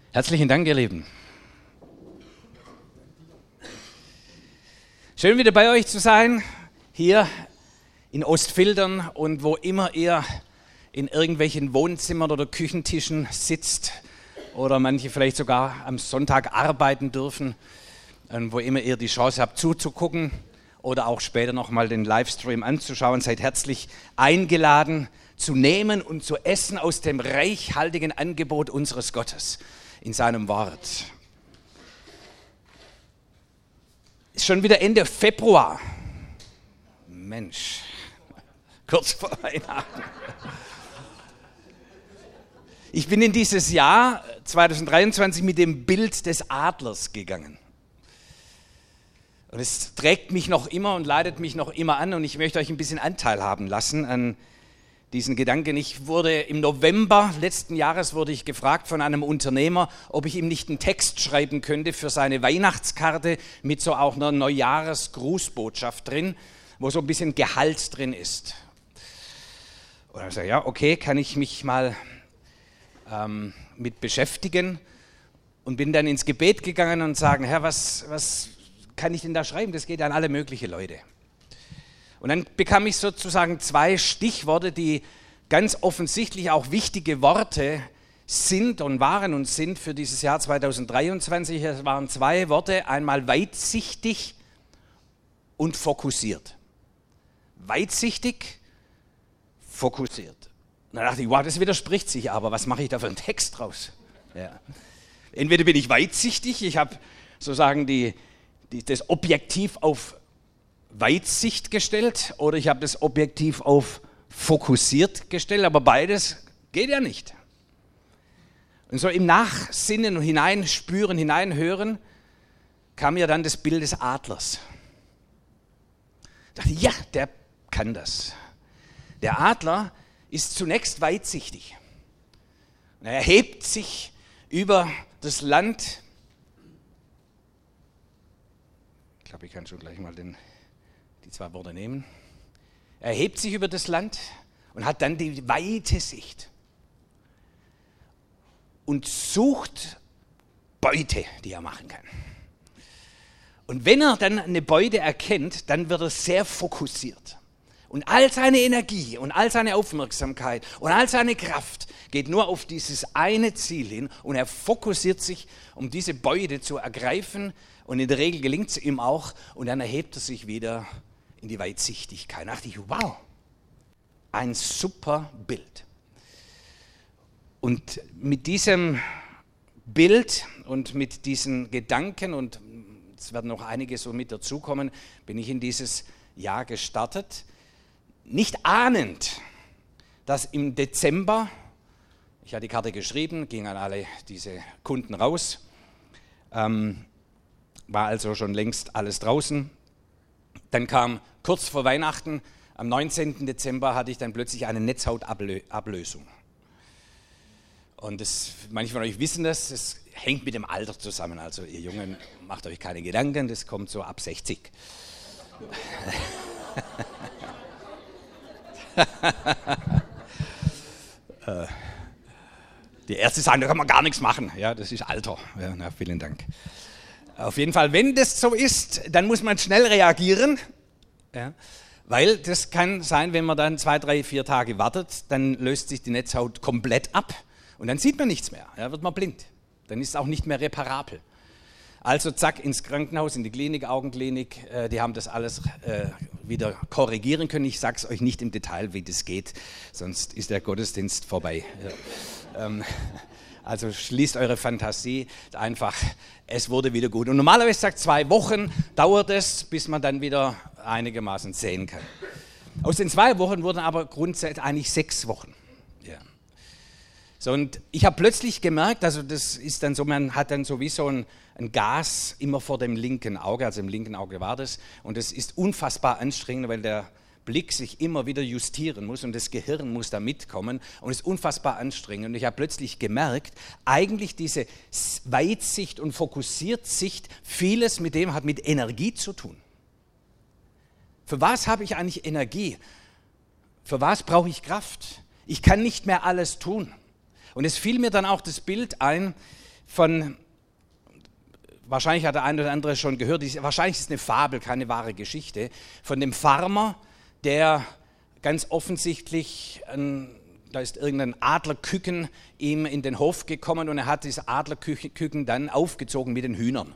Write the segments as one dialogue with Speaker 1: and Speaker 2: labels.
Speaker 1: Herzlichen Dank, ihr Lieben. Schön wieder bei euch zu sein, hier in Ostfildern und wo immer ihr in irgendwelchen Wohnzimmern oder Küchentischen sitzt oder manche vielleicht sogar am Sonntag arbeiten dürfen und wo immer ihr die Chance habt zuzugucken oder auch später nochmal den Livestream anzuschauen, seid herzlich eingeladen zu nehmen und zu essen aus dem reichhaltigen Angebot unseres Gottes in seinem Wort. Ist schon wieder Ende Februar. Mensch, kurz vor Weihnachten. Ich bin in dieses Jahr 2023 mit dem Bild des Adlers gegangen. Und es trägt mich noch immer und leitet mich noch immer an und ich möchte euch ein bisschen Anteil haben lassen an diesen Gedanken. Im November letzten Jahres wurde ich gefragt von einem Unternehmer, ob ich ihm nicht einen Text schreiben könnte für seine Weihnachtskarte mit so auch einer Neujahresgrußbotschaft drin, wo so ein bisschen Gehalt drin ist. Und ich sage, ja, okay, kann ich mich mal mit beschäftigen und bin dann ins Gebet gegangen und sagen, Herr, was kann ich denn da schreiben? Das geht an alle möglichen Leute. Und dann bekam ich sozusagen 2 Stichworte, die ganz offensichtlich auch wichtige Worte sind und waren und sind für dieses Jahr 2023. Es waren 2 Worte, einmal weitsichtig und fokussiert. Weitsichtig, fokussiert. Und dann dachte ich, wow, das widerspricht sich aber, was mache ich da für einen Text draus? Ja. Entweder bin ich weitsichtig, ich habe sozusagen das Objektiv auf Weitsicht gestellt oder ich habe das Objektiv auf fokussiert gestellt, aber beides geht ja nicht. Und so im Nachsinnen und hineinspüren, hineinhören, kam mir dann das Bild des Adlers. Ich dachte, ja, der kann das. Der Adler ist zunächst weitsichtig. Er erhebt sich über das Land. Ich glaube, ich kann schon gleich mal die 2 Worte nehmen. Er erhebt sich über das Land und hat dann die weite Sicht und sucht Beute, die er machen kann. Und wenn er dann eine Beute erkennt, dann wird er sehr fokussiert. Und all seine Energie und all seine Aufmerksamkeit und all seine Kraft geht nur auf dieses eine Ziel hin und er fokussiert sich, um diese Beute zu ergreifen und in der Regel gelingt es ihm auch und dann erhebt er sich wieder in die Weitsichtigkeit. Da dachte ich, wow, ein super Bild. Und mit diesem Bild und mit diesen Gedanken, und es werden noch einige so mit dazukommen, bin ich in dieses Jahr gestartet, nicht ahnend, dass im Dezember, ich hatte die Karte geschrieben, ging an alle diese Kunden raus, war also schon längst alles draußen. Dann kam kurz vor Weihnachten, am 19. Dezember hatte ich dann plötzlich eine Netzhautablösung. Und manche von euch wissen das hängt mit dem Alter zusammen. Also ihr Jungen, macht euch keine Gedanken, das kommt so ab 60. Die Ärzte sagen, da kann man gar nichts machen. Ja, das ist Alter. Ja, na, vielen Dank. Auf jeden Fall, wenn das so ist, dann muss man schnell reagieren, ja, weil das kann sein, wenn man dann 2, 3, 4 Tage wartet, dann löst sich die Netzhaut komplett ab und dann sieht man nichts mehr, ja, wird man blind. Dann ist es auch nicht mehr reparabel. Also zack, ins Krankenhaus, in die Klinik, Augenklinik, die haben das alles wieder korrigieren können. Ich sage es euch nicht im Detail, wie das geht, sonst ist der Gottesdienst vorbei. Ja. Also schließt eure Fantasie einfach, es wurde wieder gut. Und normalerweise sagt 2 Wochen dauert es, bis man dann wieder einigermaßen sehen kann. Aus den 2 Wochen wurden aber grundsätzlich eigentlich 6 Wochen. Ja. So, und ich habe plötzlich gemerkt, also das ist dann so, man hat dann sowieso ein Gas immer vor dem linken Auge, also im linken Auge war das, und das ist unfassbar anstrengend, weil der Blick sich immer wieder justieren muss und das Gehirn muss da mitkommen und es ist unfassbar anstrengend. Und ich habe plötzlich gemerkt, eigentlich diese Weitsicht und Fokussiertsicht, vieles mit dem hat mit Energie zu tun. Für was habe ich eigentlich Energie? Für was brauche ich Kraft? Ich kann nicht mehr alles tun. Und es fiel mir dann auch das Bild ein wahrscheinlich hat der eine oder andere schon gehört, wahrscheinlich ist es eine Fabel, keine wahre Geschichte, von dem Farmer, der ganz offensichtlich, da ist irgendein Adlerküken ihm in den Hof gekommen und er hat dieses Adlerküken dann aufgezogen mit den Hühnern.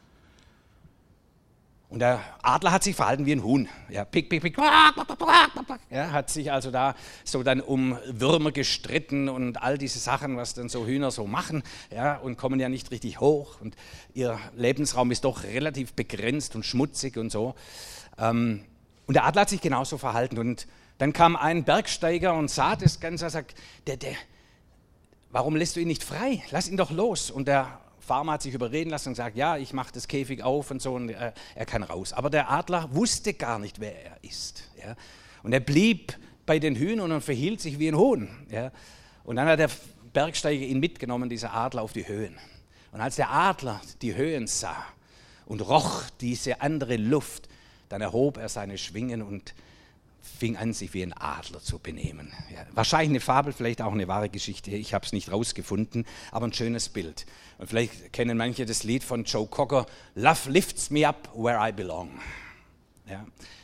Speaker 1: Und der Adler hat sich verhalten wie ein Huhn. Ja, pick, pick, pick. Ja, hat sich also da so dann um Würmer gestritten und all diese Sachen, was dann so Hühner so machen, ja, und kommen ja nicht richtig hoch. Und ihr Lebensraum ist doch relativ begrenzt und schmutzig und so. Und der Adler hat sich genauso verhalten. Und dann kam ein Bergsteiger und sah das Ganze und sagt, warum lässt du ihn nicht frei? Lass ihn doch los. Und der Farmer hat sich überreden lassen und gesagt, ja, ich mache das Käfig auf und so und er kann raus. Aber der Adler wusste gar nicht, wer er ist. Ja? Und er blieb bei den Hühnern und verhielt sich wie ein Huhn. Ja? Und dann hat der Bergsteiger ihn mitgenommen, dieser Adler, auf die Höhen. Und als der Adler die Höhen sah und roch diese andere Luft, dann erhob er seine Schwingen und fing an, sich wie ein Adler zu benehmen. Ja, wahrscheinlich eine Fabel, vielleicht auch eine wahre Geschichte. Ich habe es nicht rausgefunden, aber ein schönes Bild. Und vielleicht kennen manche das Lied von Joe Cocker, Love lifts me up where I belong. Ja,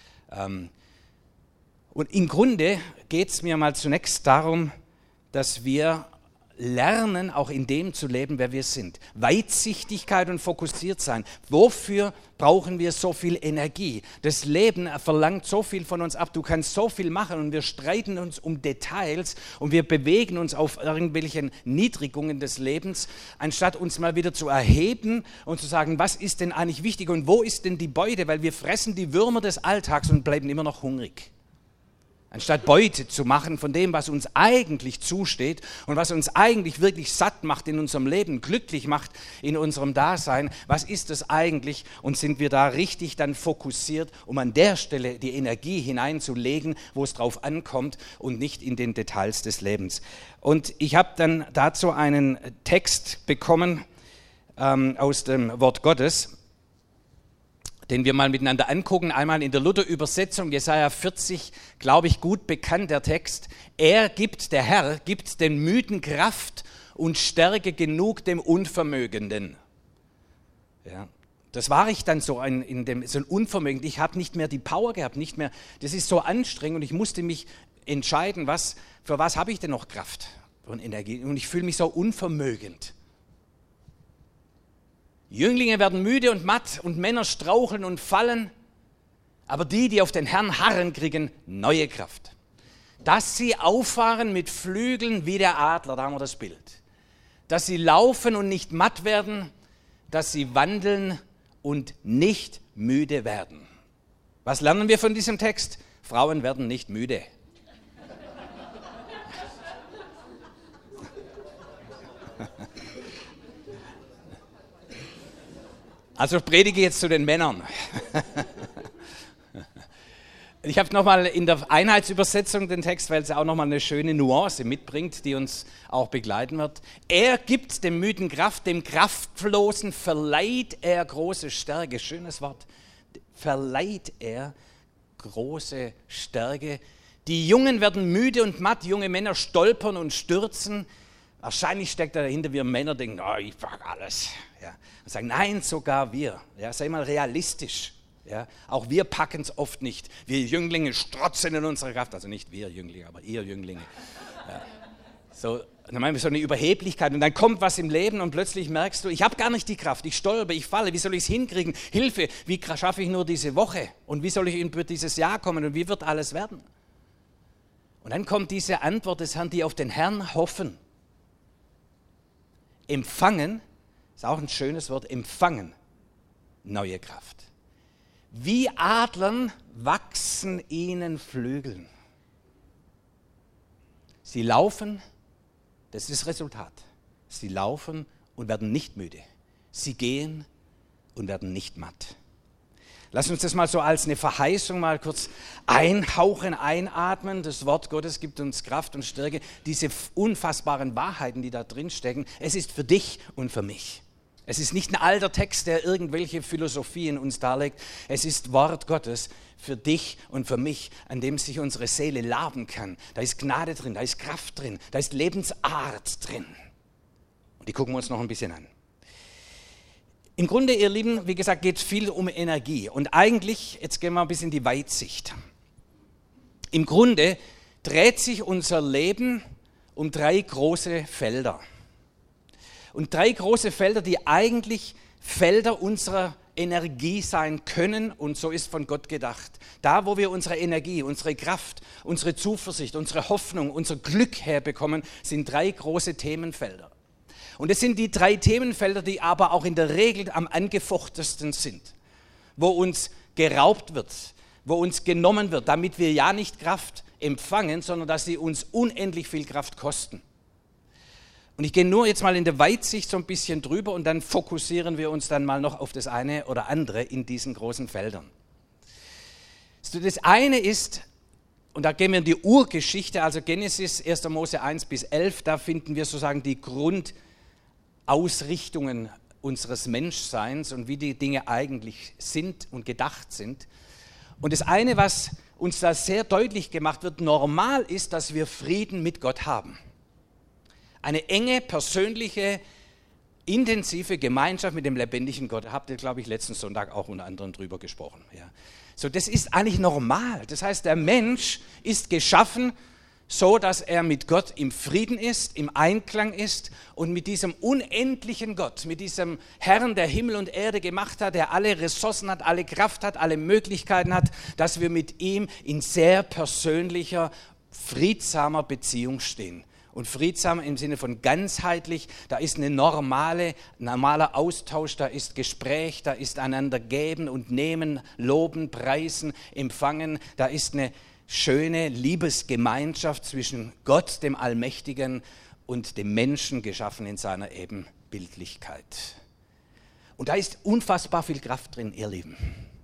Speaker 1: und im Grunde geht es mir mal zunächst darum, dass wir lernen, auch in dem zu leben, wer wir sind. Weitsichtigkeit und fokussiert sein. Wofür brauchen wir so viel Energie? Das Leben verlangt so viel von uns ab. Du kannst so viel machen und wir streiten uns um Details und wir bewegen uns auf irgendwelchen Niedrigungen des Lebens, anstatt uns mal wieder zu erheben und zu sagen, was ist denn eigentlich wichtig und wo ist denn die Beute? Weil wir fressen die Würmer des Alltags und bleiben immer noch hungrig. Anstatt Beute zu machen von dem, was uns eigentlich zusteht und was uns eigentlich wirklich satt macht in unserem Leben, glücklich macht in unserem Dasein, was ist das eigentlich? Und sind wir da richtig dann fokussiert, um an der Stelle die Energie hineinzulegen, wo es drauf ankommt und nicht in den Details des Lebens. Und ich habe dann dazu einen Text bekommen aus dem Wort Gottes, den wir mal miteinander angucken, einmal in der Luther-Übersetzung, Jesaja 40, glaube ich, gut bekannt, der Text. Der Herr, gibt den Müden Kraft und Stärke genug dem Unvermögenden. Ja, das war ich dann so so ein Unvermögend. Ich habe nicht mehr die Power gehabt, nicht mehr, das ist so anstrengend und ich musste mich entscheiden, für was habe ich denn noch Kraft und Energie? Und ich fühle mich so unvermögend. Jünglinge werden müde und matt und Männer straucheln und fallen, aber die auf den Herrn harren, kriegen neue Kraft. Dass sie auffahren mit Flügeln wie der Adler, da haben wir das Bild. Dass sie laufen und nicht matt werden, dass sie wandeln und nicht müde werden. Was lernen wir von diesem Text? Frauen werden nicht müde. Also predige jetzt zu den Männern. Ich habe nochmal in der Einheitsübersetzung den Text, weil es auch nochmal eine schöne Nuance mitbringt, die uns auch begleiten wird. Er gibt dem Müden Kraft, dem Kraftlosen verleiht er große Stärke. Schönes Wort. Verleiht er große Stärke. Die Jungen werden müde und matt, junge Männer stolpern und stürzen. Wahrscheinlich steckt dahinter, wir Männer denken, oh, ich pack alles. Ja. Und sagen, nein, sogar wir. Ja, sei mal realistisch. Ja. Auch wir packen es oft nicht. Wir Jünglinge strotzen in unserer Kraft. Also nicht wir Jünglinge, aber ihr Jünglinge. Ja. So, dann meinen wir so eine Überheblichkeit. Und dann kommt was im Leben und plötzlich merkst du, ich habe gar nicht die Kraft. Ich stolper, ich falle. Wie soll ich es hinkriegen? Hilfe, wie schaffe ich nur diese Woche? Und wie soll ich über dieses Jahr kommen? Und wie wird alles werden? Und dann kommt diese Antwort des Herrn, die auf den Herrn hoffen. Empfangen, ist auch ein schönes Wort, empfangen neue Kraft. Wie Adlern wachsen ihnen Flügeln. Sie laufen, das ist das Resultat. Sie laufen und werden nicht müde. Sie gehen und werden nicht matt. Lass uns das mal so als eine Verheißung mal kurz einhauchen, einatmen. Das Wort Gottes gibt uns Kraft und Stärke. Diese unfassbaren Wahrheiten, die da drin stecken, es ist für dich und für mich. Es ist nicht ein alter Text, der irgendwelche Philosophien uns darlegt. Es ist Wort Gottes für dich und für mich, an dem sich unsere Seele laben kann. Da ist Gnade drin, da ist Kraft drin, da ist Lebensart drin. Und die gucken wir uns noch ein bisschen an. Im Grunde, ihr Lieben, wie gesagt, geht es viel um Energie. Und eigentlich, jetzt gehen wir ein bisschen in die Weitsicht. Im Grunde dreht sich unser Leben um 3 große Felder. Und 3 große Felder, die eigentlich Felder unserer Energie sein können, und so ist von Gott gedacht. Da, wo wir unsere Energie, unsere Kraft, unsere Zuversicht, unsere Hoffnung, unser Glück herbekommen, sind 3 große Themenfelder. Und es sind die 3 Themenfelder, die aber auch in der Regel am angefochtesten sind, wo uns geraubt wird, wo uns genommen wird, damit wir ja nicht Kraft empfangen, sondern dass sie uns unendlich viel Kraft kosten. Und ich gehe nur jetzt mal in der Weitsicht so ein bisschen drüber und dann fokussieren wir uns dann mal noch auf das eine oder andere in diesen großen Feldern. Das eine ist, und da gehen wir in die Urgeschichte, also Genesis, 1. Mose 1 bis 11, da finden wir sozusagen die Grundausrichtungen unseres Menschseins und wie die Dinge eigentlich sind und gedacht sind. Und das eine, was uns da sehr deutlich gemacht wird, normal ist, dass wir Frieden mit Gott haben. Eine enge, persönliche, intensive Gemeinschaft mit dem lebendigen Gott. Da habt ihr, glaube ich, letzten Sonntag auch unter anderem drüber gesprochen. Ja. So, das ist eigentlich normal. Das heißt, der Mensch ist geschaffen so, dass er mit Gott im Frieden ist, im Einklang ist und mit diesem unendlichen Gott, mit diesem Herrn, der Himmel und Erde gemacht hat, der alle Ressourcen hat, alle Kraft hat, alle Möglichkeiten hat, dass wir mit ihm in sehr persönlicher, friedsamer Beziehung stehen. Und friedsam im Sinne von ganzheitlich, da ist ein normaler Austausch, da ist Gespräch, da ist einander geben und nehmen, loben, preisen, empfangen. Da ist eine schöne Liebesgemeinschaft zwischen Gott, dem Allmächtigen, und dem Menschen, geschaffen in seiner Ebenbildlichkeit. Und da ist unfassbar viel Kraft drin, ihr Lieben.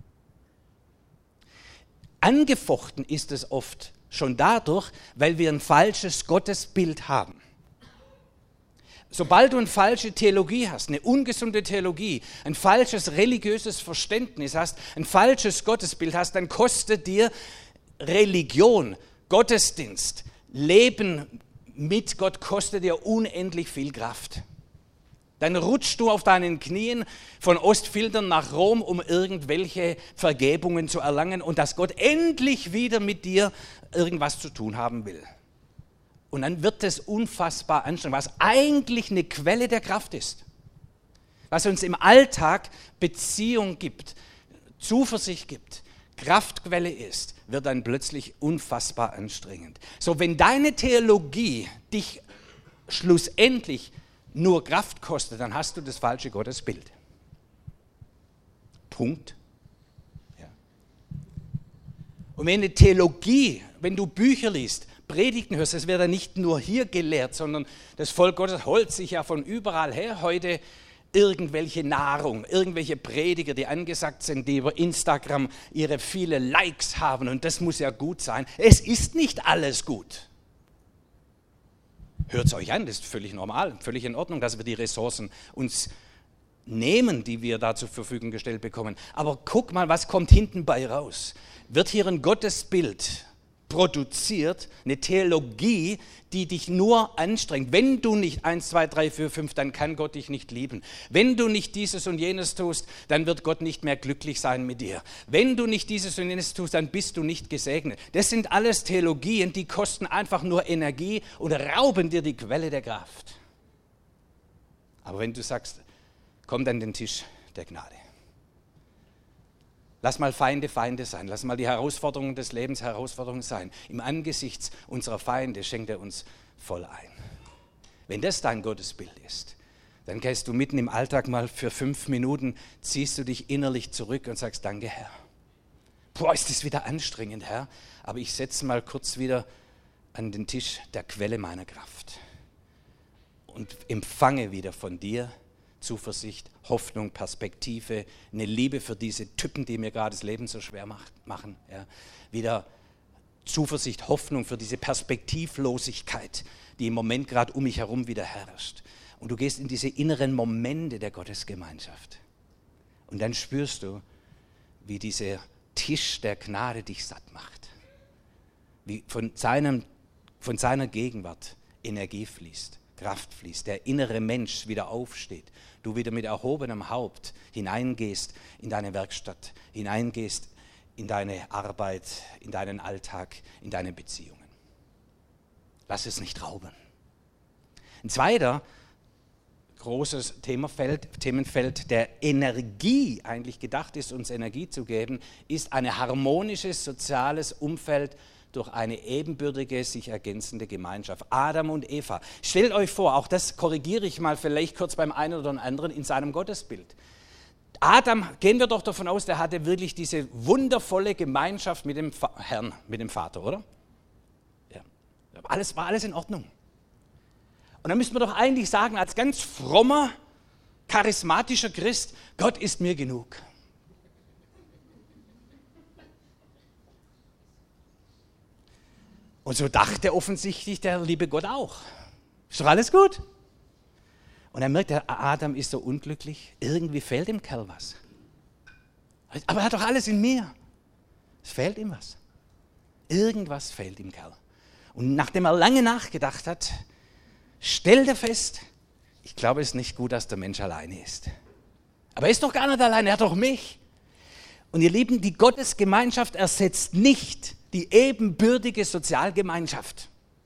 Speaker 1: Angefochten ist es oft schon dadurch, weil wir ein falsches Gottesbild haben. Sobald du eine falsche Theologie hast, eine ungesunde Theologie, ein falsches religiöses Verständnis hast, ein falsches Gottesbild hast, dann kostet dir Religion, Gottesdienst, Leben mit Gott kostet dir unendlich viel Kraft. Dann rutschst du auf deinen Knien von Ostfildern nach Rom, um irgendwelche Vergebungen zu erlangen und dass Gott endlich wieder mit dir irgendwas zu tun haben will. Und dann wird es unfassbar anstrengend, was eigentlich eine Quelle der Kraft ist. Was uns im Alltag Beziehung gibt, Zuversicht gibt, Kraftquelle ist, wird dann plötzlich unfassbar anstrengend. So, wenn deine Theologie dich schlussendlich nur Kraft kostet, dann hast du das falsche Gottesbild. Punkt. Ja. Und wenn eine Theologie, wenn du Bücher liest, Predigten hörst, das wird ja nicht nur hier gelehrt, sondern das Volk Gottes holt sich ja von überall her heute irgendwelche Nahrung, irgendwelche Prediger, die angesagt sind, die über Instagram ihre viele Likes haben und das muss ja gut sein. Es ist nicht alles gut. Hört es euch an, das ist völlig normal, völlig in Ordnung, dass wir die Ressourcen uns nehmen, die wir da zur Verfügung gestellt bekommen. Aber guck mal, was kommt hinten bei raus. Wird hier ein Gottesbild produziert, eine Theologie, die dich nur anstrengt. Wenn du nicht 1, 2, 3, 4, 5, dann kann Gott dich nicht lieben. Wenn du nicht dieses und jenes tust, dann wird Gott nicht mehr glücklich sein mit dir. Wenn du nicht dieses und jenes tust, dann bist du nicht gesegnet. Das sind alles Theologien, die kosten einfach nur Energie und rauben dir die Quelle der Kraft. Aber wenn du sagst, komm an den Tisch der Gnade. Lass mal Feinde Feinde sein. Lass mal die Herausforderungen des Lebens Herausforderungen sein. Im Angesicht unserer Feinde schenkt er uns voll ein. Wenn das dein Gottesbild ist, dann gehst du mitten im Alltag mal für 5 Minuten, ziehst du dich innerlich zurück und sagst, danke Herr. Boah, ist das wieder anstrengend, Herr. Aber ich setze mal kurz wieder an den Tisch der Quelle meiner Kraft und empfange wieder von dir Zuversicht, Hoffnung, Perspektive, eine Liebe für diese Typen, die mir gerade das Leben so schwer machen. Ja. Wieder Zuversicht, Hoffnung für diese Perspektivlosigkeit, die im Moment gerade um mich herum wieder herrscht. Und du gehst in diese inneren Momente der Gottesgemeinschaft. Und dann spürst du, wie dieser Tisch der Gnade dich satt macht. Wie von seiner Gegenwart Energie fließt. Kraft fließt, der innere Mensch wieder aufsteht, du wieder mit erhobenem Haupt hineingehst in deine Werkstatt, hineingehst in deine Arbeit, in deinen Alltag, in deine Beziehungen. Lass es nicht rauben. Ein zweiter großes Themenfeld, der Energie eigentlich gedacht ist, uns Energie zu geben, ist ein harmonisches soziales Umfeld durch eine ebenbürtige, sich ergänzende Gemeinschaft. Adam und Eva. Stellt euch vor, auch das korrigiere ich mal vielleicht kurz beim einen oder anderen in seinem Gottesbild. Adam, gehen wir doch davon aus, der hatte wirklich diese wundervolle Gemeinschaft mit dem Herrn, mit dem Vater, oder? Ja. War alles in Ordnung. Und dann müssten wir doch eigentlich sagen, als ganz frommer, charismatischer Christ, Gott ist mir genug. Und so dachte offensichtlich der liebe Gott auch. Ist doch alles gut. Und dann merkt er, Adam ist so unglücklich, irgendwie fehlt dem Kerl was. Aber er hat doch alles in mir. Es fehlt ihm was. Irgendwas fehlt dem Kerl. Und nachdem er lange nachgedacht hat, stellt er fest, ich glaube, es ist nicht gut, dass der Mensch alleine ist. Aber er ist doch gar nicht alleine, er hat doch mich. Und ihr Lieben, die Gottesgemeinschaft ersetzt nicht die ebenbürtige Sozialgemeinschaft.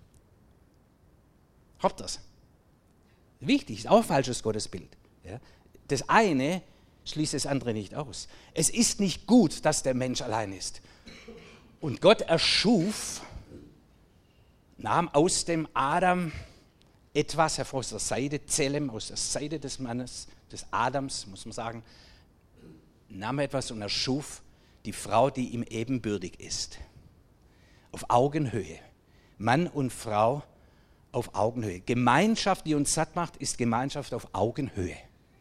Speaker 1: Habt ihr das? Wichtig, ist auch ein falsches Gottesbild. Ja? Das eine schließt das andere nicht aus. Es ist nicht gut, dass der Mensch allein ist. Und Gott erschuf, nahm aus dem Adam etwas hervor, aus der Seite, Zelem, aus der Seite des Mannes, des Adams, muss man sagen, nahm etwas und erschuf die Frau, die ihm ebenbürtig ist. Auf Augenhöhe. Mann und Frau auf Augenhöhe. Gemeinschaft, die uns satt macht, ist Gemeinschaft auf Augenhöhe.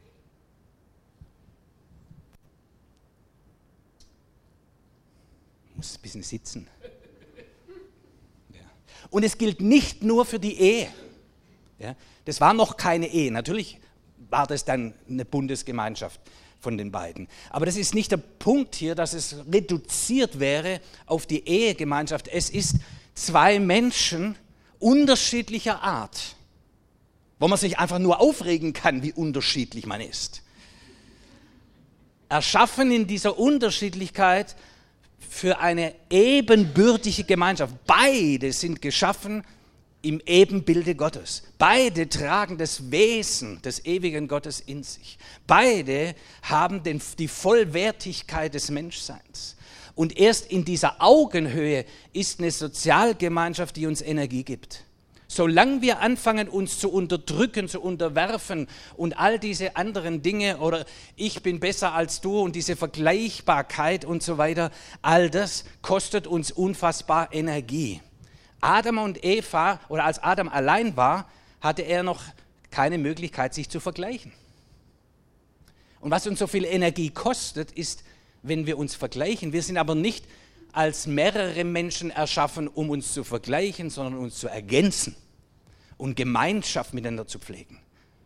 Speaker 1: Ich muss ein bisschen sitzen. Ja. Und es gilt nicht nur für die Ehe. Ja. Das war noch keine Ehe. Natürlich war das dann eine Bundesgemeinschaft von den beiden. Aber das ist nicht der Punkt hier, dass es reduziert wäre auf die Ehegemeinschaft. Es ist zwei Menschen unterschiedlicher Art, wo man sich einfach nur aufregen kann, wie unterschiedlich man ist. Erschaffen in dieser Unterschiedlichkeit für eine ebenbürtige Gemeinschaft. Beide sind geschaffen im Ebenbilde Gottes. Beide tragen das Wesen des ewigen Gottes in sich. Beide haben die Vollwertigkeit des Menschseins. Und erst in dieser Augenhöhe ist eine Sozialgemeinschaft, die uns Energie gibt. Solange wir anfangen, uns zu unterdrücken, zu unterwerfen und all diese anderen Dinge oder ich bin besser als du und diese Vergleichbarkeit und so weiter, all das kostet uns unfassbar Energie. Adam und Eva, oder als Adam allein war, hatte er noch keine Möglichkeit, sich zu vergleichen. Und was uns so viel Energie kostet, ist, wenn wir uns vergleichen. Wir sind aber nicht als mehrere Menschen erschaffen, um uns zu vergleichen, sondern uns zu ergänzen und Gemeinschaft miteinander zu pflegen.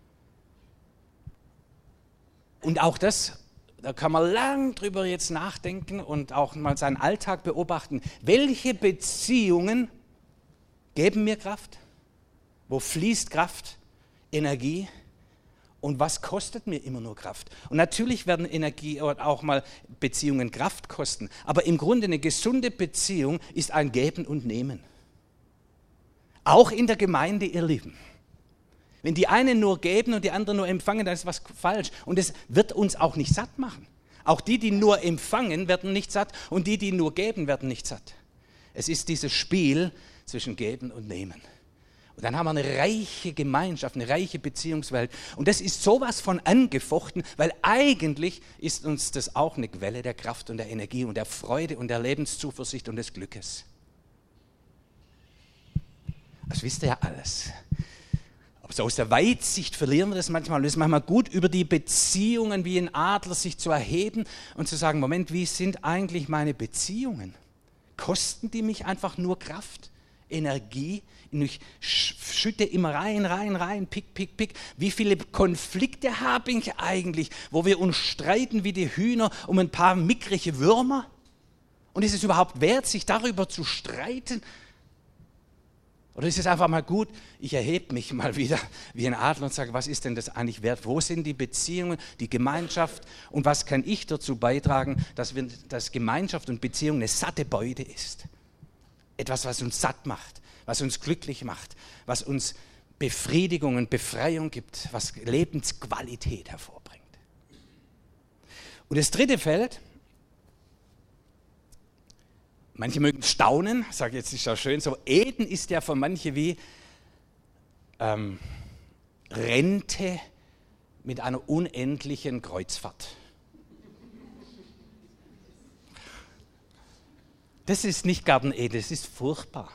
Speaker 1: Und auch das, da kann man lang drüber jetzt nachdenken und auch mal seinen Alltag beobachten. Welche Beziehungen geben mir Kraft? Wo fließt Kraft, Energie? Und was kostet mir immer nur Kraft? Und natürlich werden Energie oder auch mal Beziehungen Kraft kosten. Aber im Grunde eine gesunde Beziehung ist ein Geben und Nehmen. Auch in der Gemeinde, ihr Lieben. Wenn die einen nur geben und die anderen nur empfangen, dann ist was falsch. Und es wird uns auch nicht satt machen. Auch die nur empfangen, werden nicht satt. Und die nur geben, werden nicht satt. Es ist dieses Spiel zwischen Geben und Nehmen. Und dann haben wir eine reiche Gemeinschaft, eine reiche Beziehungswelt. Und das ist sowas von angefochten, weil eigentlich ist uns das auch eine Quelle der Kraft und der Energie und der Freude und der Lebenszuversicht und des Glückes. Das wisst ihr ja alles. Aber so aus der Weitsicht verlieren wir das manchmal. Und es ist manchmal gut, über die Beziehungen wie ein Adler sich zu erheben und zu sagen, Moment, wie sind eigentlich meine Beziehungen? Kosten die mich einfach nur Kraft? Energie, ich schütte immer rein, pick. Wie viele Konflikte habe ich eigentlich, wo wir uns streiten wie die Hühner um ein paar mickrige Würmer? Und ist es überhaupt wert, sich darüber zu streiten? Oder ist es einfach mal gut, ich erhebe mich mal wieder wie ein Adler und sage, was ist denn das eigentlich wert? Wo sind die Beziehungen, die Gemeinschaft und was kann ich dazu beitragen, dass Gemeinschaft und Beziehung eine satte Beute ist? Etwas, was uns satt macht, was uns glücklich macht, was uns Befriedigung und Befreiung gibt, was Lebensqualität hervorbringt. Und das dritte Feld, manche mögen staunen, ich sage jetzt, ist ja schön so, Eden ist ja für manche wie Rente mit einer unendlichen Kreuzfahrt. Das ist nicht Garten Eden, das ist furchtbar.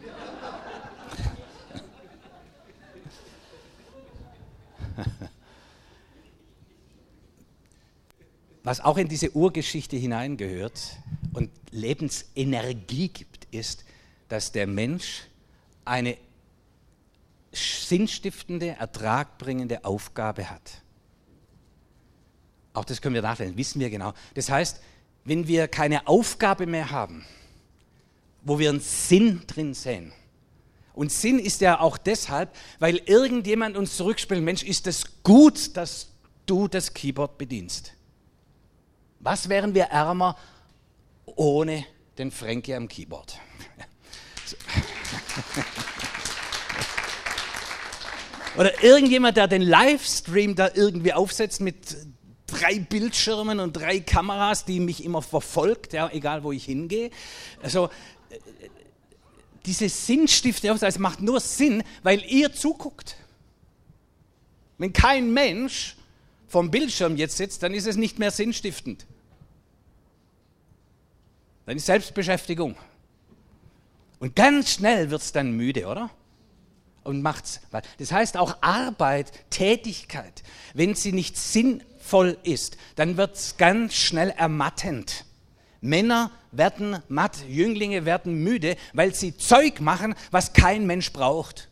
Speaker 1: Was auch in diese Urgeschichte hineingehört und Lebensenergie gibt, ist, dass der Mensch eine sinnstiftende, ertragbringende Aufgabe hat. Auch das können wir nachlesen, wissen wir genau. Das heißt, wenn wir keine Aufgabe mehr haben, wo wir einen Sinn drin sehen, und Sinn ist ja auch deshalb, weil irgendjemand uns zurückspielt, Mensch, ist es gut, dass du das Keyboard bedienst. Was wären wir ärmer ohne den Frankie am Keyboard? Oder irgendjemand, der den Livestream da irgendwie aufsetzt mit 3 Bildschirmen und 3 Kameras, die mich immer verfolgt, ja, egal wo ich hingehe. Also diese Sinnstifte, das macht nur Sinn, weil ihr zuguckt. Wenn kein Mensch vom Bildschirm jetzt sitzt, dann ist es nicht mehr sinnstiftend. Dann ist Selbstbeschäftigung. Und ganz schnell wird es dann müde, oder? Und macht's. Das heißt auch Arbeit, Tätigkeit, wenn sie nicht sinnvoll ist, dann wird es ganz schnell ermattend. Männer werden matt, Jünglinge werden müde, weil sie Zeug machen, was kein Mensch braucht.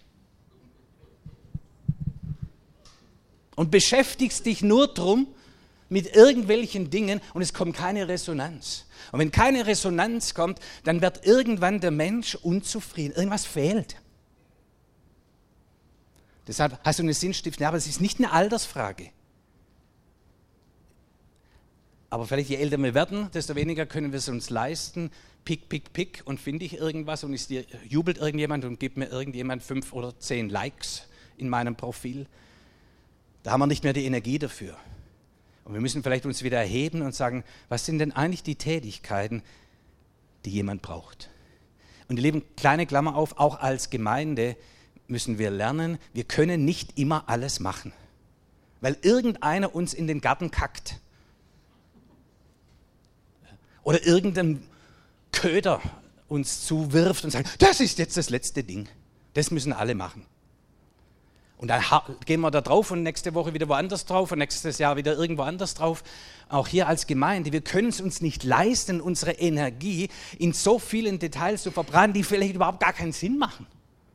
Speaker 1: Und beschäftigst dich nur drum mit irgendwelchen Dingen und es kommt keine Resonanz. Und wenn keine Resonanz kommt, dann wird irgendwann der Mensch unzufrieden. Irgendwas fehlt. Deshalb hast du eine Sinnstiftung, aber es ist nicht eine Altersfrage. Aber vielleicht je älter wir werden, desto weniger können wir es uns leisten. Pick, pick, pick und finde ich irgendwas und jubelt irgendjemand und gibt mir irgendjemand 5 oder 10 Likes in meinem Profil. Da haben wir nicht mehr die Energie dafür. Und wir müssen vielleicht uns wieder erheben und sagen, was sind denn eigentlich die Tätigkeiten, die jemand braucht? Und ihr Lieben, kleine Klammer auf, auch als Gemeinde müssen wir lernen, wir können nicht immer alles machen, weil irgendeiner uns in den Garten kackt. Oder irgendein Köder uns zuwirft und sagt, das ist jetzt das letzte Ding, das müssen alle machen. Und dann gehen wir da drauf und nächste Woche wieder woanders drauf und nächstes Jahr wieder irgendwo anders drauf. Auch hier als Gemeinde, wir können es uns nicht leisten, unsere Energie in so vielen Details zu verbrennen, die vielleicht überhaupt gar keinen Sinn machen.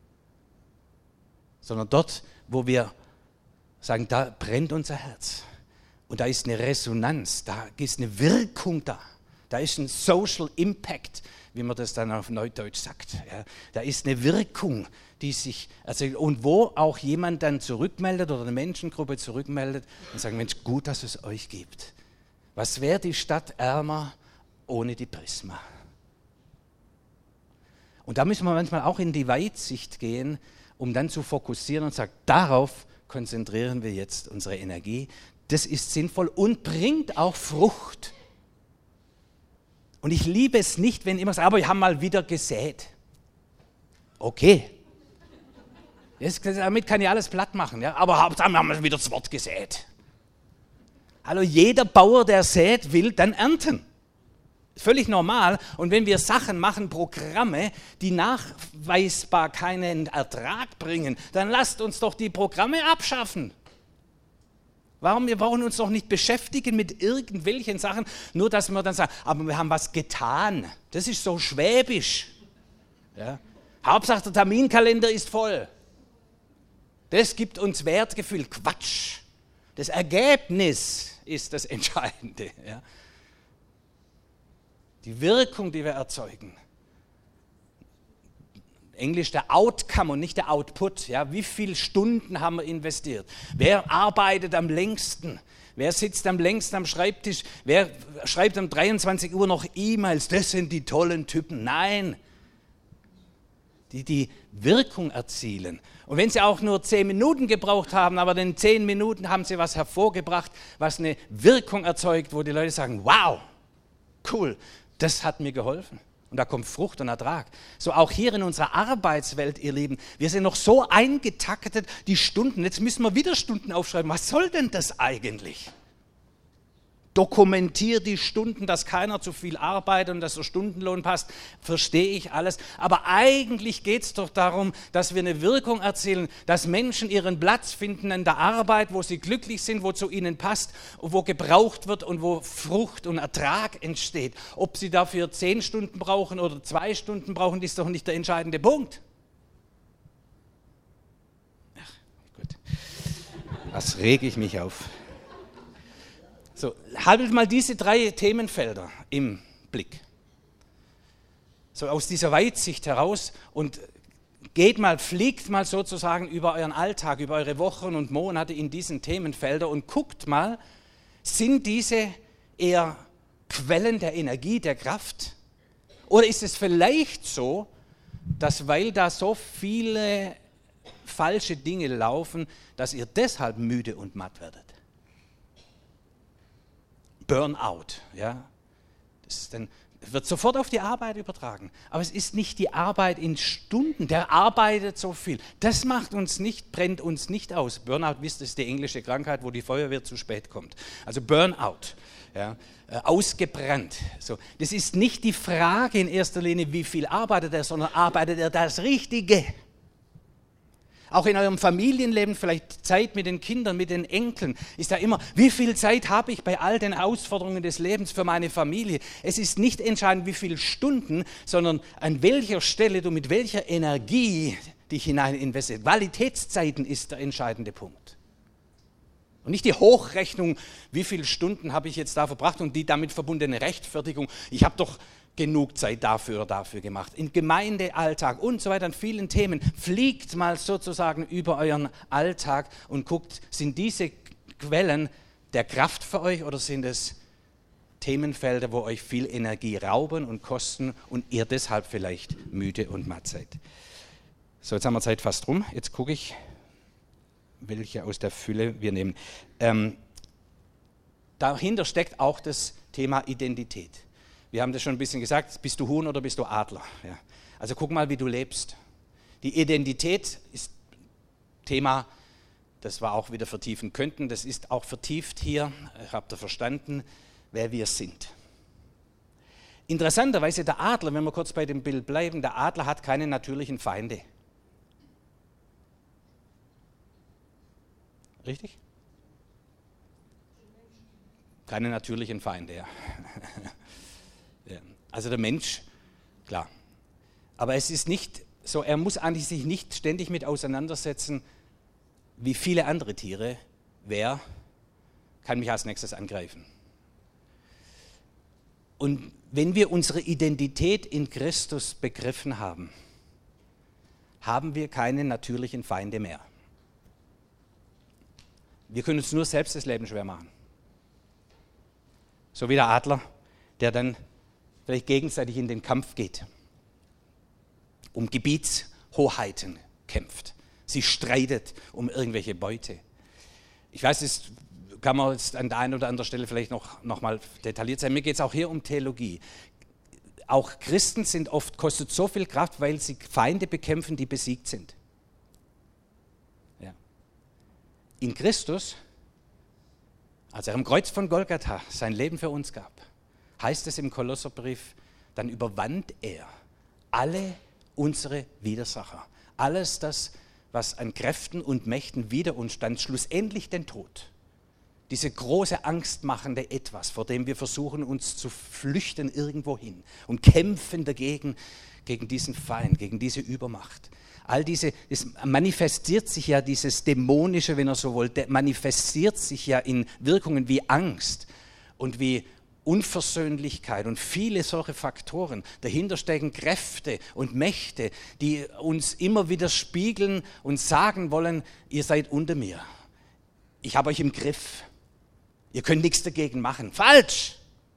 Speaker 1: Sondern dort, wo wir sagen, da brennt unser Herz und da ist eine Resonanz, da ist eine Wirkung da. Da ist ein Social Impact, wie man das dann auf Neudeutsch sagt. Ja, da ist eine Wirkung, die sich erzählt. Und wo auch jemand dann zurückmeldet oder eine Menschengruppe zurückmeldet und sagt, Mensch, gut, dass es euch gibt. Was wäre die Stadt ärmer ohne die Prisma? Und da müssen wir manchmal auch in die Weitsicht gehen, um dann zu fokussieren und sagen, darauf konzentrieren wir jetzt unsere Energie. Das ist sinnvoll und bringt auch Frucht. Und ich liebe es nicht, wenn immer sagt, aber wir haben mal wieder gesät. Okay. Damit kann ich alles platt machen, ja? Aber Hauptsache haben wir wieder das Wort gesät. Hallo, jeder Bauer, der sät, will dann ernten. Völlig normal. Und wenn wir Sachen machen, Programme, die nachweisbar keinen Ertrag bringen, dann lasst uns doch die Programme abschaffen. Warum? Wir brauchen uns doch nicht beschäftigen mit irgendwelchen Sachen, nur dass wir dann sagen, aber wir haben was getan. Das ist so schwäbisch. Ja? Hauptsache der Terminkalender ist voll. Das gibt uns Wertgefühl. Quatsch. Das Ergebnis ist das Entscheidende. Ja? Die Wirkung, die wir erzeugen. Englisch der Outcome und nicht der Output. Ja? Wie viele Stunden haben wir investiert? Wer arbeitet am längsten? Wer sitzt am längsten am Schreibtisch? Wer schreibt um 23 Uhr noch E-Mails? Das sind die tollen Typen. Nein, die Wirkung erzielen. Und wenn sie auch nur 10 Minuten gebraucht haben, aber in 10 Minuten haben sie was hervorgebracht, was eine Wirkung erzeugt, wo die Leute sagen, wow, cool, das hat mir geholfen. Und da kommt Frucht und Ertrag. So auch hier in unserer Arbeitswelt, ihr Lieben, wir sind noch so eingetaktet, die Stunden, jetzt müssen wir wieder Stunden aufschreiben. Was soll denn das eigentlich? Dokumentier die Stunden, dass keiner zu viel arbeitet und dass der Stundenlohn passt, verstehe ich alles. Aber eigentlich geht es doch darum, dass wir eine Wirkung erzielen, dass Menschen ihren Platz finden in der Arbeit, wo sie glücklich sind, wo zu ihnen passt, wo gebraucht wird und wo Frucht und Ertrag entsteht. Ob sie dafür 10 Stunden brauchen oder 2 Stunden brauchen, ist doch nicht der entscheidende Punkt. Ach, gut. Was rege ich mich auf? So, haltet mal diese 3 Themenfelder im Blick. So aus dieser Weitsicht heraus und fliegt mal sozusagen über euren Alltag, über eure Wochen und Monate in diesen Themenfeldern und guckt mal, sind diese eher Quellen der Energie, der Kraft? Oder ist es vielleicht so, dass weil da so viele falsche Dinge laufen, dass ihr deshalb müde und matt werdet? Burnout, ja, das wird sofort auf die Arbeit übertragen. Aber es ist nicht die Arbeit in Stunden, der arbeitet so viel. Das brennt uns nicht aus. Burnout, wisst ihr, ist die englische Krankheit, wo die Feuerwehr zu spät kommt. Also Burnout, ja, ausgebrannt. So, das ist nicht die Frage in erster Linie, wie viel arbeitet er, sondern arbeitet er das Richtige? Auch in eurem Familienleben, vielleicht Zeit mit den Kindern, mit den Enkeln, ist da immer, wie viel Zeit habe ich bei all den Herausforderungen des Lebens für meine Familie? Es ist nicht entscheidend, wie viele Stunden, sondern an welcher Stelle du mit welcher Energie dich hinein investierst. Qualitätszeiten ist der entscheidende Punkt. Und nicht die Hochrechnung, wie viele Stunden habe ich jetzt da verbracht und die damit verbundene Rechtfertigung, ich habe doch genug Zeit dafür oder dafür gemacht. Im Gemeindealltag und so weiter, an vielen Themen, fliegt mal sozusagen über euren Alltag und guckt, sind diese Quellen der Kraft für euch oder sind es Themenfelder, wo euch viel Energie rauben und kosten und ihr deshalb vielleicht müde und matt seid. So, jetzt haben wir Zeit fast rum. Jetzt gucke ich, welche aus der Fülle wir nehmen. Dahinter steckt auch das Thema Identität. Wir haben das schon ein bisschen gesagt, bist du Huhn oder bist du Adler? Ja. Also guck mal, wie du lebst. Die Identität ist Thema, das wir auch wieder vertiefen könnten. Das ist auch vertieft hier, habt ihr verstanden, wer wir sind. Interessanterweise der Adler, wenn wir kurz bei dem Bild bleiben, der Adler hat keine natürlichen Feinde. Richtig? Keine natürlichen Feinde, ja. Also der Mensch, klar. Aber es ist nicht so, er muss eigentlich sich nicht ständig mit auseinandersetzen, wie viele andere Tiere, wer kann mich als nächstes angreifen. Und wenn wir unsere Identität in Christus begriffen haben, haben wir keine natürlichen Feinde mehr. Wir können uns nur selbst das Leben schwer machen. So wie der Adler, der dann vielleicht gegenseitig in den Kampf geht, um Gebietshoheiten kämpft. Sie streitet um irgendwelche Beute. Ich weiß, das kann man jetzt an der einen oder anderen Stelle vielleicht noch mal detailliert sein. Mir geht es auch hier um Theologie. Auch Christen kostet so viel Kraft, weil sie Feinde bekämpfen, die besiegt sind. Ja. In Christus, als er am Kreuz von Golgatha sein Leben für uns gab, heißt es im Kolosserbrief, dann überwand er alle unsere Widersacher. Alles das, was an Kräften und Mächten wider uns stand, schlussendlich den Tod. Diese große angstmachende Etwas, vor dem wir versuchen, uns zu flüchten irgendwo hin und kämpfen dagegen, gegen diesen Feind, gegen diese Übermacht. All diese, es manifestiert sich ja, dieses Dämonische, wenn er so wollte, manifestiert sich ja in Wirkungen wie Angst und wie Unversöhnlichkeit und viele solche Faktoren. Dahinter stecken Kräfte und Mächte, die uns immer wieder spiegeln und sagen wollen, ihr seid unter mir. Ich habe euch im Griff. Ihr könnt nichts dagegen machen. Falsch!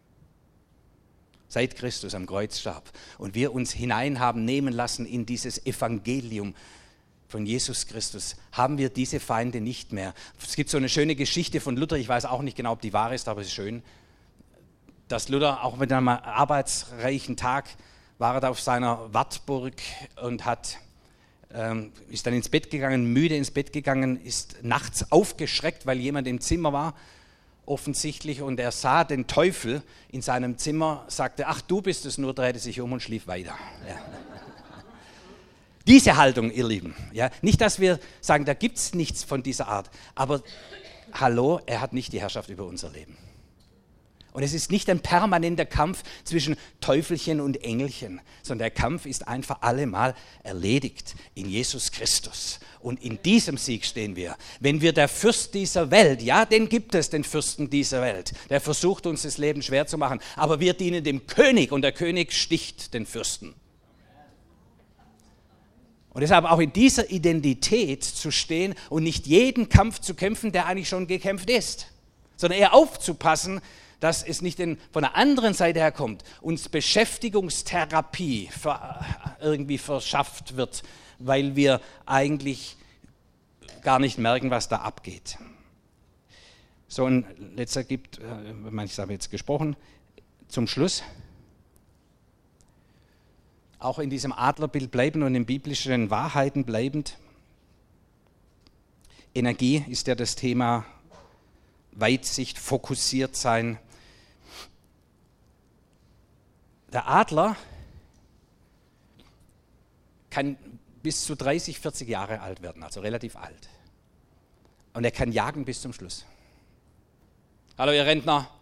Speaker 1: Seit Christus am Kreuz starb und wir uns hinein haben nehmen lassen in dieses Evangelium von Jesus Christus, haben wir diese Feinde nicht mehr. Es gibt so eine schöne Geschichte von Luther, ich weiß auch nicht genau, ob die wahr ist, aber es ist schön, dass Luther auch mit einem arbeitsreichen Tag war er da auf seiner Wartburg und ist dann ins Bett gegangen, müde ins Bett gegangen, ist nachts aufgeschreckt, weil jemand im Zimmer war, offensichtlich, und er sah den Teufel in seinem Zimmer, sagte, ach, du bist es nur, drehte sich um und schlief weiter. Ja. Diese Haltung, ihr Lieben, ja, nicht, dass wir sagen, da gibt es nichts von dieser Art, aber hallo, er hat nicht die Herrschaft über unser Leben. Und es ist nicht ein permanenter Kampf zwischen Teufelchen und Engelchen, sondern der Kampf ist einfach allemal erledigt in Jesus Christus. Und in diesem Sieg stehen wir. Wenn wir der Fürst dieser Welt, ja, den gibt es, den Fürsten dieser Welt, der versucht uns das Leben schwer zu machen, aber wir dienen dem König und der König sticht den Fürsten. Und deshalb auch in dieser Identität zu stehen und nicht jeden Kampf zu kämpfen, der eigentlich schon gekämpft ist, sondern eher aufzupassen, dass es nicht von der anderen Seite herkommt, uns Beschäftigungstherapie irgendwie verschafft wird, weil wir eigentlich gar nicht merken, was da abgeht. So, ein letzter gibt, manches habe ich jetzt gesprochen, zum Schluss. Auch in diesem Adlerbild bleiben und in biblischen Wahrheiten bleibend. Energie ist ja das Thema, Weitsicht, fokussiert sein. Der Adler kann bis zu 30, 40 Jahre alt werden, also relativ alt. Und er kann jagen bis zum Schluss. Hallo, ihr Rentner.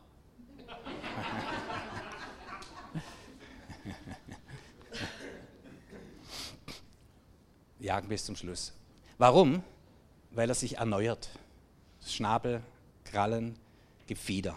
Speaker 1: Jagen bis zum Schluss. Warum? Weil er sich erneuert. Schnabel, Krallen, Gefieder.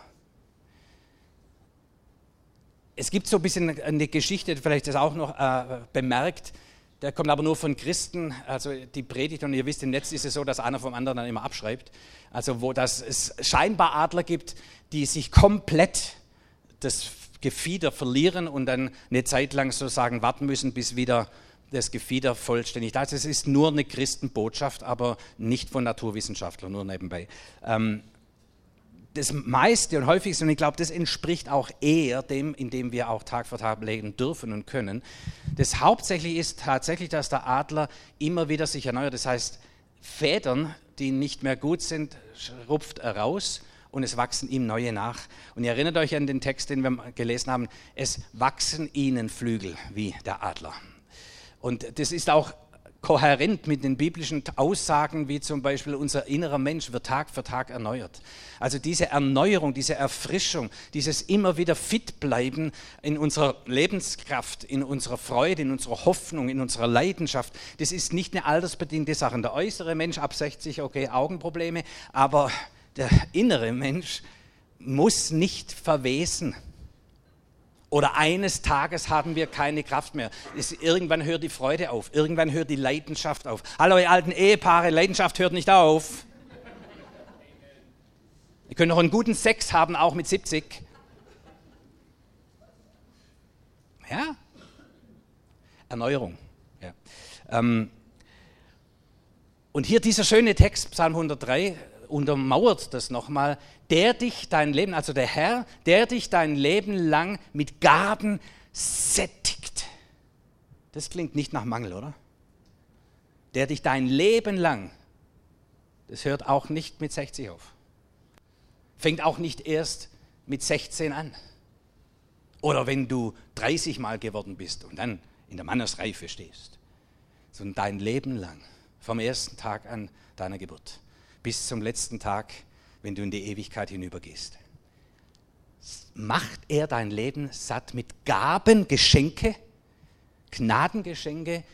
Speaker 1: Es gibt so ein bisschen eine Geschichte, vielleicht ist auch noch bemerkt, der kommt aber nur von Christen, also die Predigt, und ihr wisst, im Netz ist es so, dass einer vom anderen dann immer abschreibt, also wo es scheinbar Adler gibt, die sich komplett das Gefieder verlieren und dann eine Zeit lang sozusagen warten müssen, bis wieder das Gefieder vollständig da ist. Es ist nur eine Christenbotschaft, aber nicht von Naturwissenschaftlern, nur nebenbei. Das meiste und häufigste, und ich glaube, das entspricht auch eher dem, in dem wir auch Tag für Tag leben dürfen und können. Das Hauptsächliche ist tatsächlich, dass der Adler immer wieder sich erneuert. Das heißt, Federn, die nicht mehr gut sind, rupft er raus und es wachsen ihm neue nach. Und ihr erinnert euch an den Text, den wir gelesen haben, es wachsen ihnen Flügel wie der Adler. Und das ist auch kohärent mit den biblischen Aussagen, wie zum Beispiel unser innerer Mensch wird Tag für Tag erneuert. Also diese Erneuerung, diese Erfrischung, dieses immer wieder fit bleiben in unserer Lebenskraft, in unserer Freude, in unserer Hoffnung, in unserer Leidenschaft, das ist nicht eine altersbedingte Sache. Der äußere Mensch ab 60, okay, Augenprobleme, aber der innere Mensch muss nicht verwesen. Oder eines Tages haben wir keine Kraft mehr. Irgendwann hört die Freude auf. Irgendwann hört die Leidenschaft auf. Hallo, ihr alten Ehepaare, Leidenschaft hört nicht auf. Ihr könnt noch einen guten Sex haben, auch mit 70. Ja? Erneuerung. Ja. Und hier dieser schöne Text, Psalm 103, untermauert das nochmal, der dich dein Leben, also der Herr, der dich dein Leben lang mit Gaben sättigt. Das klingt nicht nach Mangel, oder? Der dich dein Leben lang, das hört auch nicht mit 60 auf. Fängt auch nicht erst mit 16 an. Oder wenn du 30 Mal geworden bist und dann in der Mannesreife stehst. Sondern dein Leben lang, vom ersten Tag an deiner Geburt bis zum letzten Tag, wenn du in die Ewigkeit hinübergehst. Macht er dein Leben satt mit Gaben, Geschenke, Gnadengeschenke?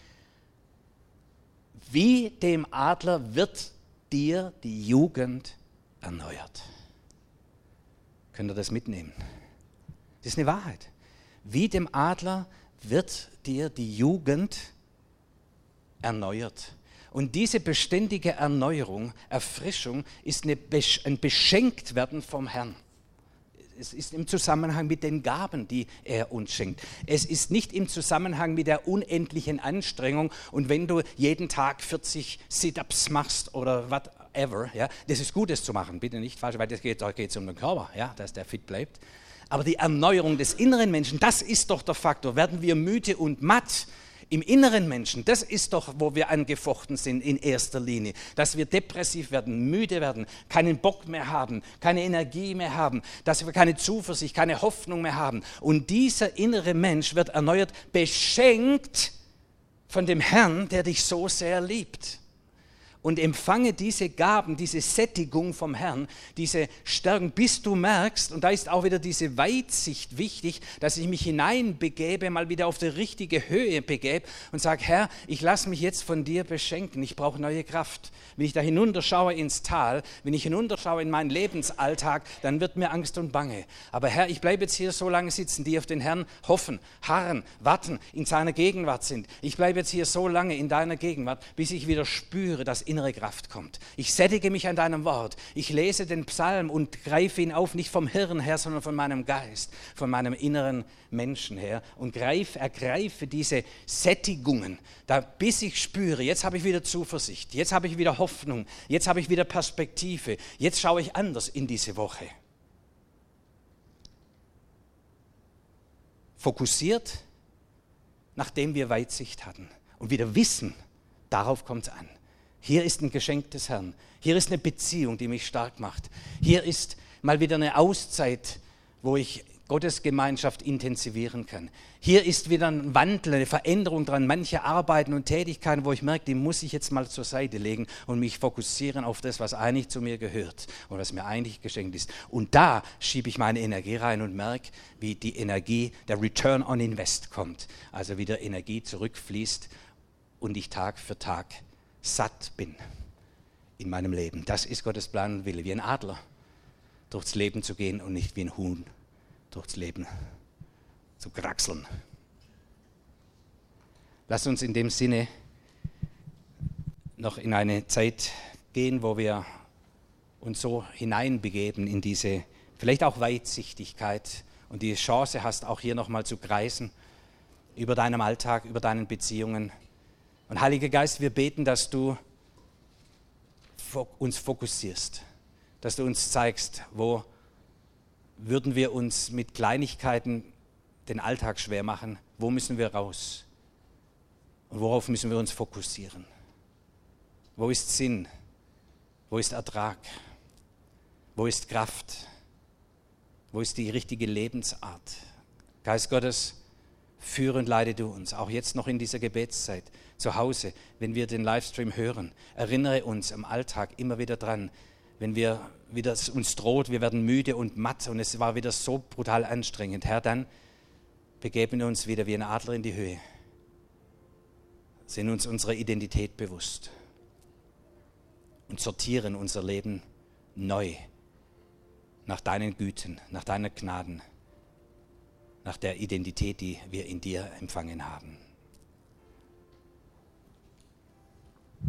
Speaker 1: Wie dem Adler wird dir die Jugend erneuert. Könnt ihr das mitnehmen? Das ist eine Wahrheit. Wie dem Adler wird dir die Jugend erneuert. Und diese beständige Erneuerung, Erfrischung, ist ein Beschenktwerden vom Herrn. Es ist im Zusammenhang mit den Gaben, die er uns schenkt. Es ist nicht im Zusammenhang mit der unendlichen Anstrengung. Und wenn du jeden Tag 40 Sit-Ups machst oder whatever, ja, das ist gut, das zu machen, bitte nicht falsch, weil da geht es um den Körper, ja, dass der fit bleibt. Aber die Erneuerung des inneren Menschen, das ist doch der Faktor. Werden wir müde und matt im inneren Menschen, das ist doch, wo wir angefochten sind in erster Linie. Dass wir depressiv werden, müde werden, keinen Bock mehr haben, keine Energie mehr haben, dass wir keine Zuversicht, keine Hoffnung mehr haben. Und dieser innere Mensch wird erneuert, beschenkt von dem Herrn, der dich so sehr liebt. Und empfange diese Gaben, diese Sättigung vom Herrn, diese Stärkung, bis du merkst, und da ist auch wieder diese Weitsicht wichtig, dass ich mich hineinbegebe, mal wieder auf die richtige Höhe begebe und sage, Herr, ich lasse mich jetzt von dir beschenken, ich brauche neue Kraft. Wenn ich da hinunterschaue ins Tal, wenn ich hinunterschaue in meinen Lebensalltag, dann wird mir Angst und Bange. Aber Herr, ich bleibe jetzt hier so lange sitzen, die auf den Herrn hoffen, harren, warten, in seiner Gegenwart sind. Ich bleibe jetzt hier so lange in deiner Gegenwart, bis ich wieder spüre, dass innere Kraft kommt. Ich sättige mich an deinem Wort. Ich lese den Psalm und greife ihn auf, nicht vom Hirn her, sondern von meinem Geist, von meinem inneren Menschen her und ergreife diese Sättigungen, da bis ich spüre, jetzt habe ich wieder Zuversicht, jetzt habe ich wieder Hoffnung, jetzt habe ich wieder Perspektive, jetzt schaue ich anders in diese Woche. Fokussiert, nachdem wir Weitsicht hatten und wieder wissen, darauf kommt es an. Hier ist ein Geschenk des Herrn. Hier ist eine Beziehung, die mich stark macht. Hier ist mal wieder eine Auszeit, wo ich Gottes Gemeinschaft intensivieren kann. Hier ist wieder ein Wandel, eine Veränderung dran. Manche Arbeiten und Tätigkeiten, wo ich merke, die muss ich jetzt mal zur Seite legen und mich fokussieren auf das, was eigentlich zu mir gehört und was mir eigentlich geschenkt ist. Und da schiebe ich meine Energie rein und merke, wie die Energie, der Return on Invest kommt. Also wieder Energie zurückfließt und ich Tag für Tag satt bin in meinem Leben. Das ist Gottes Plan und Wille, wie ein Adler durchs Leben zu gehen und nicht wie ein Huhn durchs Leben zu kraxeln. Lass uns in dem Sinne noch in eine Zeit gehen, wo wir uns so hineinbegeben in diese vielleicht auch Weitsichtigkeit und die Chance hast, auch hier nochmal zu kreisen über deinem Alltag, über deinen Beziehungen. Und Heiliger Geist, wir beten, dass du uns fokussierst, dass du uns zeigst, wo würden wir uns mit Kleinigkeiten den Alltag schwer machen, wo müssen wir raus und worauf müssen wir uns fokussieren. Wo ist Sinn, wo ist Ertrag, wo ist Kraft, wo ist die richtige Lebensart. Geist Gottes, führe und leite du uns, auch jetzt noch in dieser Gebetszeit, zu Hause, wenn wir den Livestream hören. Erinnere uns am Alltag immer wieder dran, wenn wir wieder uns droht, wir werden müde und matt und es war wieder so brutal anstrengend. Herr, dann begeben wir uns wieder wie ein Adler in die Höhe, sind uns unserer Identität bewusst und sortieren unser Leben neu nach deinen Güten, nach deiner Gnaden, nach der Identität, die wir in dir empfangen haben.